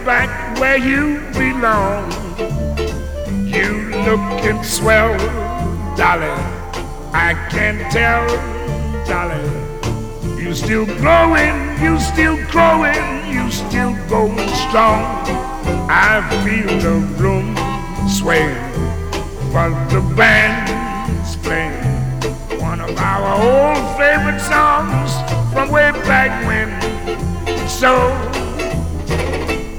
back where you belong. You looking swell, darling, I can tell, darling. You still growing, you still growing, you still going strong. I feel the room swaying, but the band's playing one of our old favorite songs from way back when. So